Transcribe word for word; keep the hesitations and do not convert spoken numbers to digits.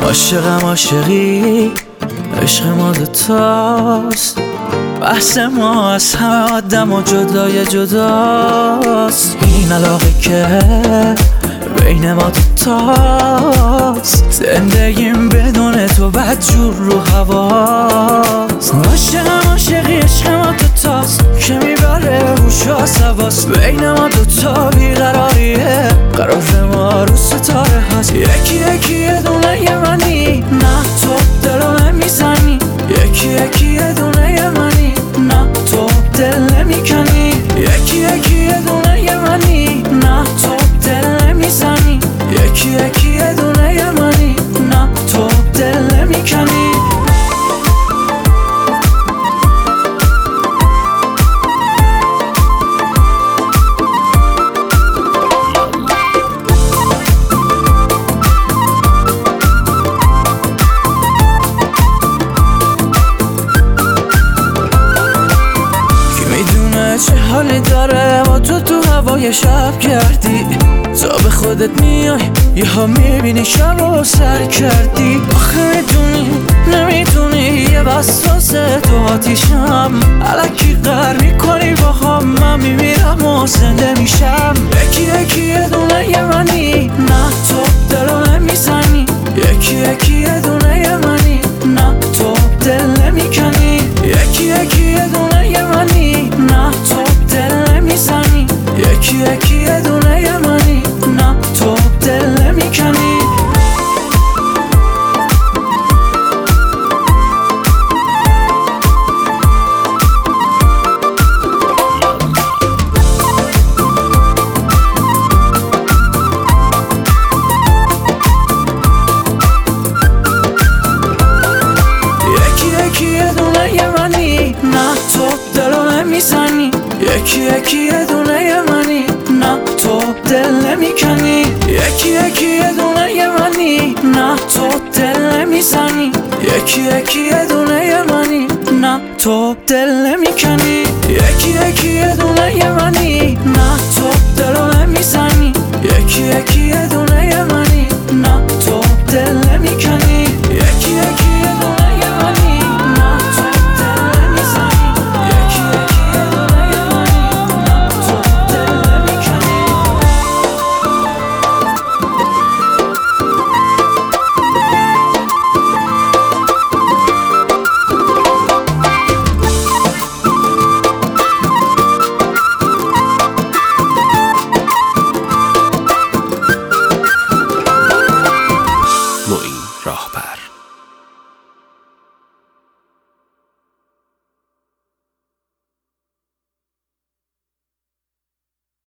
عاشقم عاشقی عشق ما دوتاست، بحث ما از همه آدم و جدای جداست. این علاقه که بین ما دوتاست، زندگیم بدون تو بدجور رو هواست. عاشقم عاشقی عشق ما دوتاست که میبره هوش و حواس. بین ما دوتا بیقراریه، قرار ما رو ستاره هست. یکی یکی یه دونه یه منی، نه تو دلو نمیزنی. یکی یکی یه دونه یه منی، نه تو دل نمیکنی. یکی یکی یه دونه یه منی، نه تو دل نمیزنی. یکی یکی یه دونه یه منی، نه تو دل نمیکنی. چه حالی داره با تو تو هوای شب کردی. تا به خودت میای یه ها میبینی شب رو سر کردی. آخه میدونی نمیدونی یه وسوسه تو آتیشم. الکی قهر میکنی با هم، من میمیرم و زنده میشم. یکی یکی یه دونه یه منی، نه تو دلو نمیزنی. یکی یکی یه دونه یه منی، نه تو دل نمیکنی. یکی یکی یه دونه یه منی، نه تو دل نمیزنی. یکی یکی یه دونه یه منی، نه تو دل نمیکنی. یکی یکی یه دونه یه منی، نه تو دل نمیکنی. یکی یکی یه دونه یه منی، نه تو دل نمیزنی. یکی یکی یه دونه یه منی، نه تو دل نمیکنی. یکی یکی یه دونه یه منی، نه تو دلو نمیزنی. یکی یکی یه دونه یه منی، نه تو دل نمیکنی.